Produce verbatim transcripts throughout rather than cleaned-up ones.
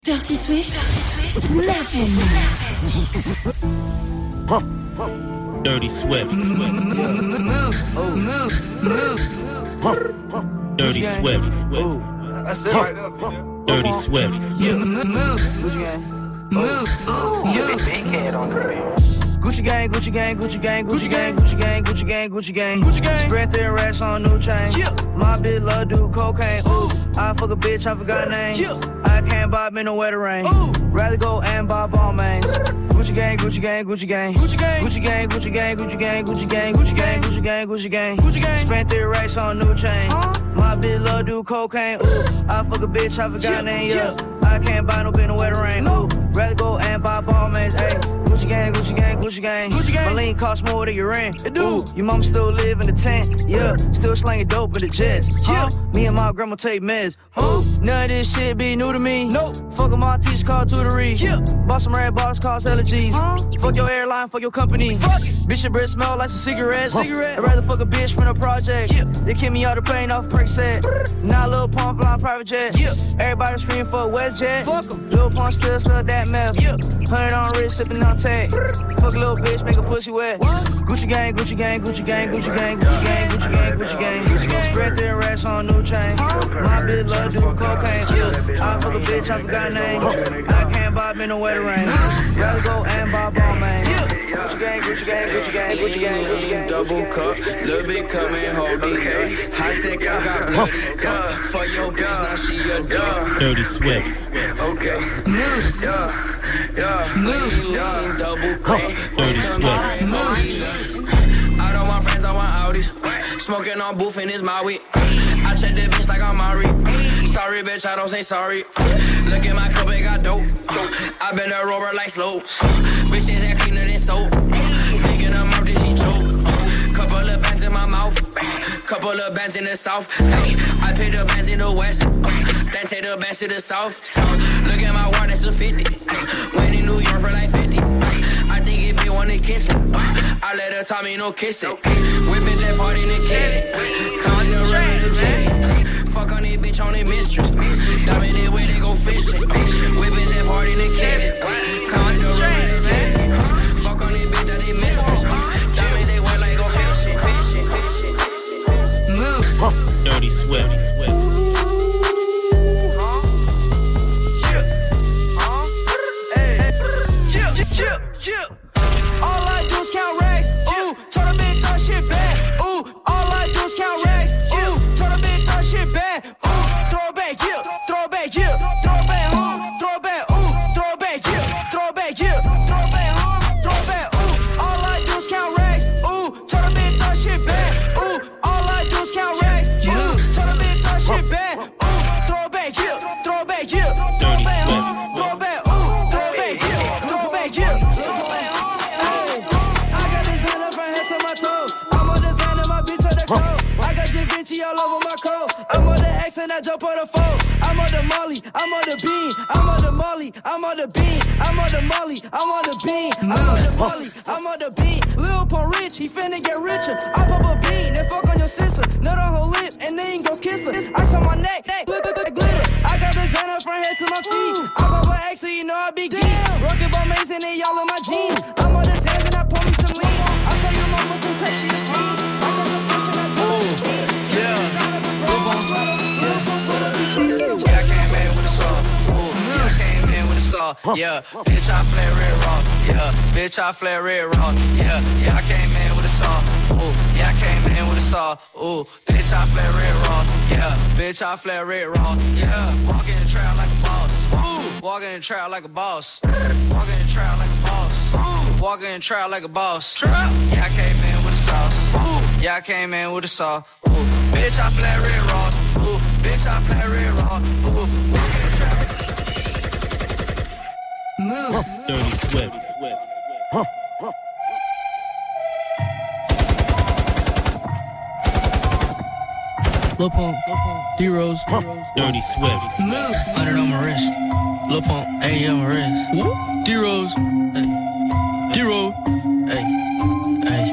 Dirty Swift, Snap and Dirty Swift. Move, move, move. Dirty Swift. That's it right there. Dirty Swift. Yeah, move, move, move. Gucci gang, Gucci gang, Gucci gang, Gucci gang, Gucci gang, Gucci gang, Gucci gang, Gucci gang. Spread their racks on new chain. My bitch love do cocaine. Ooh, I fuck a bitch, I forgot name. I can't buy me no wetter rain. Rather go and buy ball mains. Gucci gang, Gucci gang, Gucci gang, Gucci gang, Gucci gang, Gucci gang, Gucci gang, Gucci gang, Gucci gang, Gucci gang, Gucci gang, Gucci gang. Spent their racks on new chain. My bitch love do cocaine. Ooh, I fuck a bitch, I forgot name. Yeah, I can't buy no bitch no wetter rain. Ooh, rather go and buy ball mains. Ayy. Gucci gang, Gucci gang, Gucci gang, Gucci gang. My lean cost more than your rent. It do. Ooh, your mama still live in the tent. Yeah, still slanging dope in the jets. Yeah, me and my grandma take meds. Ooh, none of this shit be new to me. Nope. Fuck my teacher called tutory. Yeah, bought some red bottles cost allergies. Huh? Fuck your airline, fuck your company. Fuck it. Bitch, your breath smell like some cigarettes. Huh. Cigarette. I'd rather fuck a bitch from the project. Yeah, they kick me out the plane off perk set. Now Lil Pump flying private jet. Yeah, everybody scream for WestJet. Fuck 'em. Lil Pump still sell that meth. Yeah, hundred on wrist, sipping on tag. Fuck a little bitch, make a pussy wet. What? Gucci gang, Gucci gang, Gucci gang, Gucci gang, Gucci gang, Gucci gang, Gucci gang, Gucci gang. Spread their racks on new chain. My bitch love do cocaine. I fuck a bitch, I forgot name. I can't buy me no wetter rain. Rather go and buy ball man. Gucci gang, Gucci gang, Gucci gang, Gucci gang, Gucci gang. Double cup, little bit coming, hold it up. High tech, I got bloody cup. For your bitch, now she a dog. Dirty Swift. Okay. Move. Yeah. Yeah. Move. Yeah. Double cup. Dirty Swift. Out of my friends, I want Audis. Smoking on booth in his Maui. I check the bitch like I'm Mari. Sorry, bitch, I don't say sorry. Look at my cup, it got dope. I been a rover like slow. Bitches that cleaner than soap. Making her mouth, she choke. Couple of bands in my mouth. Couple of bands in the south. Hey, I pay the bands in the west. Then take the bands to the south. Look at my watch, that's a fifty. Went in New York for like fifty. I think it be one to kiss it. I let her tell me no kiss it. Whipping that part in the kitchen. Calling the rain to jet. Fuck on this bitch on their mistress. Diamond that way they go fishing. Whipping that part in the kitchen. Calling the rain to jet. Fuck on this bitch that they mistress. Diamond they way like go fishing. Fishing. Move. Dirty Swift. All I do is count racks. Ooh, told a bitch that shit back. Ooh, all I do is count racks. Ooh, told a bitch that shit back. Ooh, throw it back, yeah, throw it back, yeah, throw it back home, throw it back. Ooh, throw it back, yeah, throw it back, yeah, throw it back home, throw it back. Ooh, all I do is count racks. Ooh, told a bitch that shit back. Ooh, all I do is count racks. Ooh, told a bitch that shit back. Ooh, throw it back, yeah, throw it back, yeah, throw it back home, throw it back. Ooh, throw it back, yeah, throw it back, yeah. All over my coat. I'm on the X and I jump on the phone. I'm on the Molly, I'm on the bean. I'm on the Molly, I'm on the bean. I'm on the Molly, I'm on the bean. I'm on the Molly, I'm on the bean. Lil Pump rich, he finna get richer. I pop a bean, then fuck on your sister. Nut on her lip, and then go kiss her. Ice on my neck, look at the glitter. I got designer from head to my feet. I pop a X, so you know I be geek. Rocket ball maze and they y'all in my jeans. I'm on the sands and I pour me some lean. I saw your mama some crack, she is free. I got some push and I jump on the team. Yeah, I came in with a saw. Ooh, yeah, I came in with a saw. Yeah, bitch, I flare red raw. Yeah, bitch, I flare red raw. Yeah, yeah, I came in with a saw. Ooh, yeah, I came in with a saw. Ooh, bitch, I flare red raw. Yeah, bitch, I flare red raw. Yeah, walking the trail like a boss. Ooh, walking the trail like a boss. Walking the trail like a boss. Ooh, walking the trail like a boss. Trap. Yeah, I came in with a sauce. Ooh, yeah, I came in with a saw. Ooh, bitch, I flare red raw. Ooh, bitch, I flare red raw. Ooh, walking the trail. Move. Dirty Swift. Lil Pump, D-Rose, Dirty Swift. Move. hundred on my wrist. Lil Pump, eighty on my wrist. D-Rose, hey. D-Rose, hey, hey.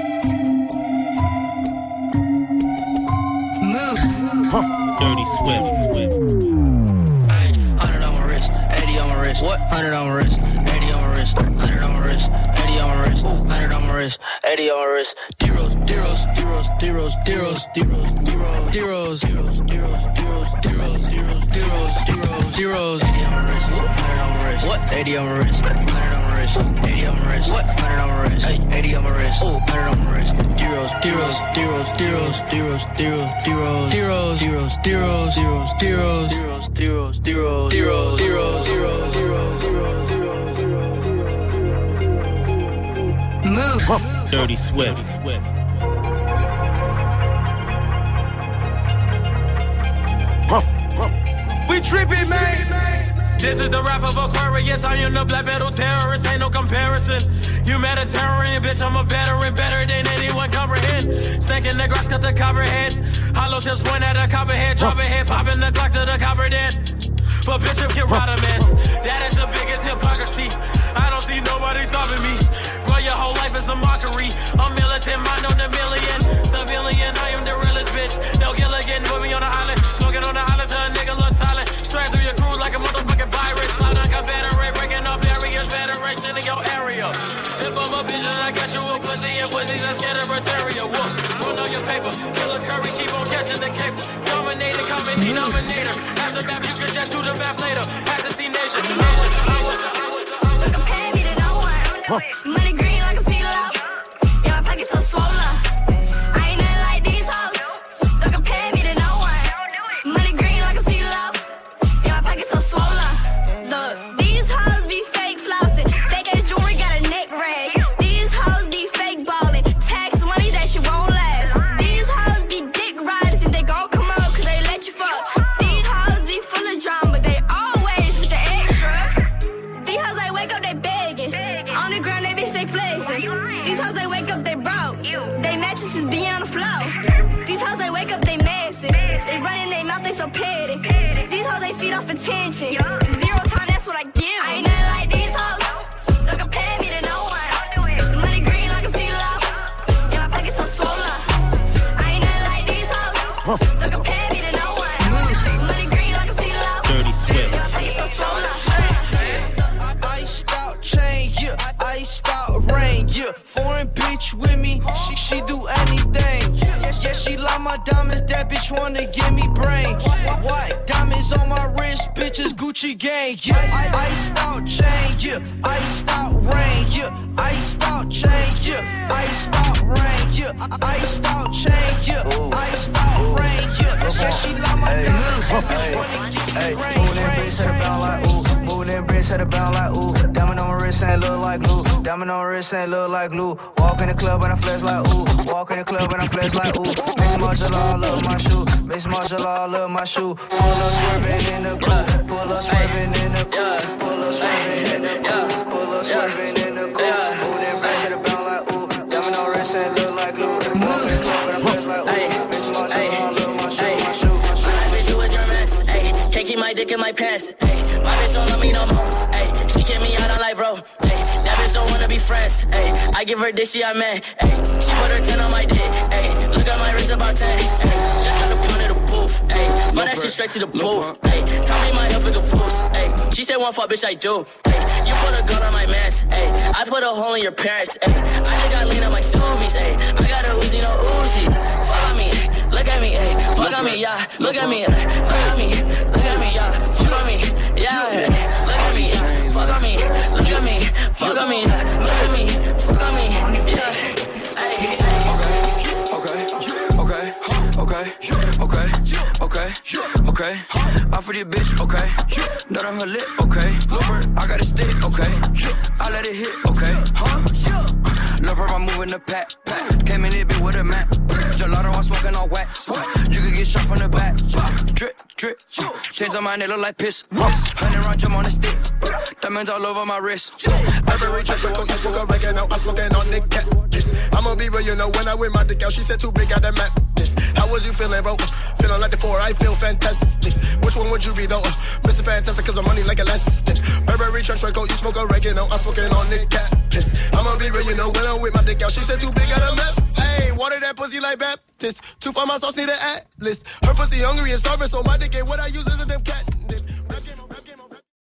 Move. Dirty Swift. Hey, hundred on my wrist, eighty on my wrist. wrist. What? Hundred on my wrist. Eighty on my wrist. Hundred on my wrist. Eighty on my wrist. Hundred on my wrist. Eighty on my wrist. Deros, deros, deros, deros, deros, deros, deros, deros, deros, deros, deros, deros, deros, deros, deros, deros. Eighty on my wrist. Hundred on my wrist. What? Eighty on my wrist. Hundred on my wrist. Eighty on my wrist. What? Hundred on my wrist. Eighty on my wrist. Hundred on my wrist. Deros, deros, deros, deros, deros, deros, deros, deros, deros, deros, deros, deros, deros, deros, deros, deros, deros, deros, deros, Move. Dirty Swift. We trippin', man. This is the rap of Aquarius. I am the black metal terrorist, ain't no comparison. Humanitarian, bitch, I'm a veteran, better than anyone comprehend. Snake in the grass, cut the copperhead. Hollow tips point at the copperhead, drop a head, popping the clock to the copper dead. But Bishop can ride a mess. That is the biggest hypocrisy. I don't see nobody stopping me. Bro, your whole life is a mockery. I'm militant, mind on a million. Civilian, I am the realest bitch. No Gilligan, put me on the island. Smoking on the island till a nigga look silent. Straight through your crew like a motherfucking virus. Cloud on Confederate, breaking up barriers. Federation in your area. If I'm a bitch, then I got you a pussy. And pussies that scared of Britaria. Whoa, run on your paper. Killer Curry, keep on catching the cable. Dominator, common denominator. After that, you can just do the back later. As a teenager, teenager. Don't compare me to no one. Money green like a sea love. Yeah, my pockets so swollen. I ain't nothing like these hoes. Don't compare me to no one. Money green like a sea love. Yeah, my pockets so swollen. Look, these hoes be fake flossing. Fake ass jewelry got a neck rag. These hoes be fake balling. Tax money that shit won't last. These hoes be dick riders and they gon' come out cause they let you fuck. These hoes be full of drama, they always with the extra. These hoes they wake up, they begging. On the ground, they be fake flexing. These hoes they wake up, they broke. They mattresses be on the floor. These hoes they wake up, they messy. They running their mouth, they so petty. These hoes they feed off attention. Zero time, that's what I give. I ain't nothing like these hoes. Don't compare me to no one. Money green like a sea love. Yeah, my pockets so swollen. I ain't nothing like these hoes. Don't compare me to no one. Money green like a sea love. Dirty Swift. Yeah, my pockets so swollen. Iced out chain, yeah. Iced out rain, yeah. Foreign bitch with me, she she do anything. Yeah, she like my diamonds, that bitch wanna give me brain. White diamonds on my wrist, bitches Gucci gang, yeah. Iced out chain, yeah. Iced out rain, yeah. Iced out chain, yeah. Iced out rain, yeah. Iced out chain, yeah. Iced out rain, yeah. Yeah, she like my diamonds, that bitch wanna give me brain. Moving bricks at a bound like ooh. Moving bricks at a bound like ooh. Diamond on my wrist ain't look like glue. Diamond on my wrist ain't look like glue. Walk in the club and I flex like ooh. Walk in the club and I flex like ooh. Miss Marshall, I love my shoe. Miss Marshall, I love my shoe. Pull up swerving in the coupe. Pull up swerving in the coupe. Pull up swerving in the coupe. Pull up swerving in the coupe. Moving bricks at a bound like ooh. Diamond on my wrist ain't look like glue. Walk in the club and I flex like ooh. Miss Marshall, I love my shoe. My shoe. Bitch, you a your mess, ayy. Can't keep my dick in my pants, ayy. My bitch don't love me no more, ayy. She kick me out on life, bro, ayy. That bitch don't wanna be friends, ayy. I give her this, she I man, ayy. She put her ten on my dick, ayy. Look at my wrist about ten, ayy. Just got a pound of the booth, ayy. Run that shit straight to the booth, ayy. Tell me my health is a fools, ayy. She said one fuck, bitch, I do, ayy. You put a gun on my mans, ayy. I put a hole in your parents, ayy. I just got lean on my Subies, ayy. I got a Uzi, no Uzi. Follow me, look at me, ayy. Fuck on me, yeah. Look at me, look at me, look at me, yeah. Fuck on me, yeah. Look at me, yeah. Fuck on me, look at me, fuck on me, look at me, fuck on me, yeah. Okay, okay, okay, okay, okay, okay. I'm for your bitch, okay. Nut on her lip, okay. I got a stick, okay. I let it hit, okay. Huh? Love her, I'm moving the pack, pack. Came in this bitch with a map. Gelato, I'm smoking on wax. You can get shot from the back. Drip, drip. Chains on my neck look like piss. Hundred round jump on the stick. Diamonds all over my wrist. I just reach out, I smoke oregano. I'm smoking on the cat. I'ma be real, you know, when I wear my dick out, she said too big, got that mat. How was you feeling, bro? Feeling like the four, I feel fantastic. Which one would you be, though? Mister Fantastic, cause I'm money like elastic. Burberry trench coat, you smoke oregano. I'm smoking on the cat. I'ma be real, you know, when I'm with my dick out, she said too big, got a map. Ayy, water that pussy like Baptist. Two for my sauce, need an atlas. Her pussy hungry and starving, so my dick ain't what I use is a damn cat.